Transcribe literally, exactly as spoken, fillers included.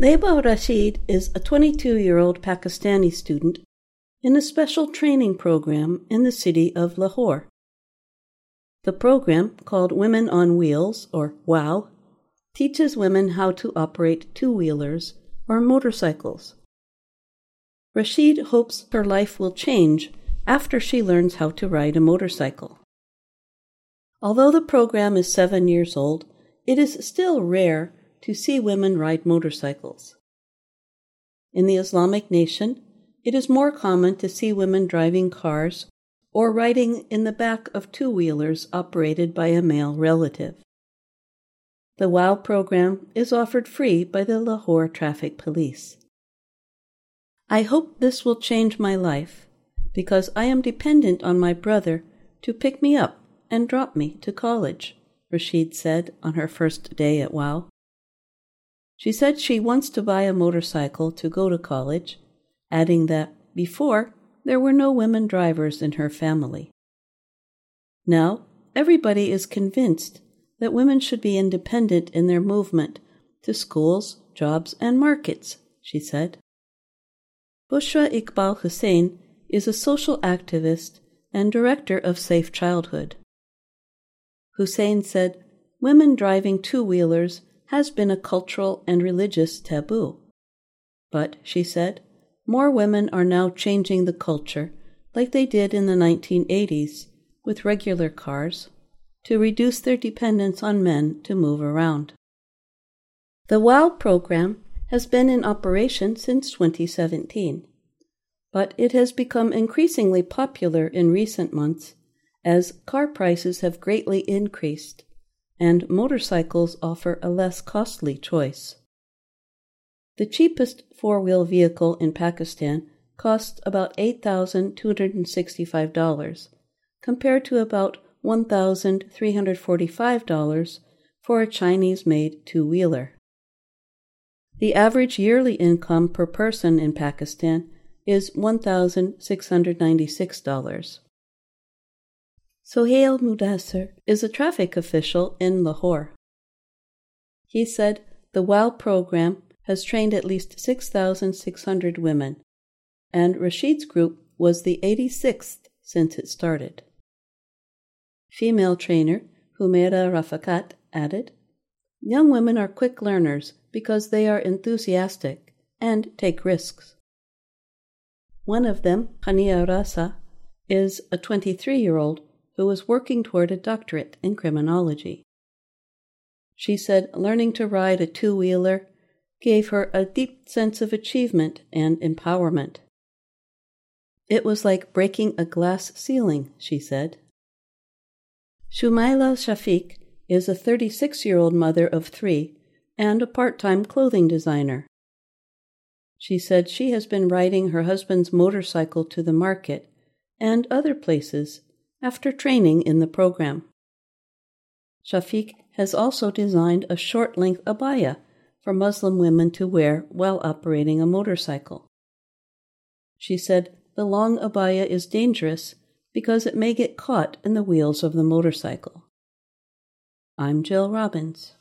Leba Rashid is a twenty-two-year-old Pakistani student in a special training program in the city of Lahore. The program, called Women on Wheels, or WOW, teaches women how to operate two-wheelers or motorcycles. Rashid hopes her life will change after she learns how to ride a motorcycle. Although the program is seven years old, it is still rare to see women ride motorcycles. In the Islamic nation, it is more common to see women driving cars or riding in the back of two-wheelers operated by a male relative. The WOW program is offered free by the Lahore Traffic Police. I hope this will change my life because I am dependent on my brother to pick me up and drop me to college, Rashid said on her first day at WOW. She said she wants to buy a motorcycle to go to college, adding that before there were no women drivers in her family. Now, everybody is convinced that women should be independent in their movement to schools, jobs, and markets, she said. Bushra Iqbal Hussain is a social activist and director of Safe Childhood. Hussain said, "Women driving two-wheelers has been a cultural and religious taboo. But," she said, "more women are now changing the culture like they did in the nineteen eighties with regular cars to reduce their dependence on men to move around." The WOW program has been in operation since twenty seventeen, but it has become increasingly popular in recent months as car prices have greatly increased and motorcycles offer a less costly choice. The cheapest four-wheel vehicle in Pakistan costs about eight thousand two hundred sixty-five dollars, compared to about one thousand three hundred forty-five dollars for a Chinese-made two-wheeler. The average yearly income per person in Pakistan is one thousand six hundred ninety-six dollars. Sohail Mudassir is a traffic official in Lahore. He said the WOW program has trained at least six thousand six hundred women, and Rashid's group was the eighty-sixth since it started. Female trainer Humaira Rafakat added, "Young women are quick learners because they are enthusiastic and take risks." One of them, Hania Rasa, is a twenty-three-year-old who is working toward a doctorate in criminology. She said learning to ride a two-wheeler gave her a deep sense of achievement and empowerment. "It was like breaking a glass ceiling," she said. Shumaila Shafiq is a thirty-six-year-old mother of three and a part-time clothing designer. She said she has been riding her husband's motorcycle to the market and other places after training in the program. Shafiq has also designed a short-length abaya for Muslim women to wear while operating a motorcycle. She said the long abaya is dangerous because it may get caught in the wheels of the motorcycle. I'm Jill Robbins.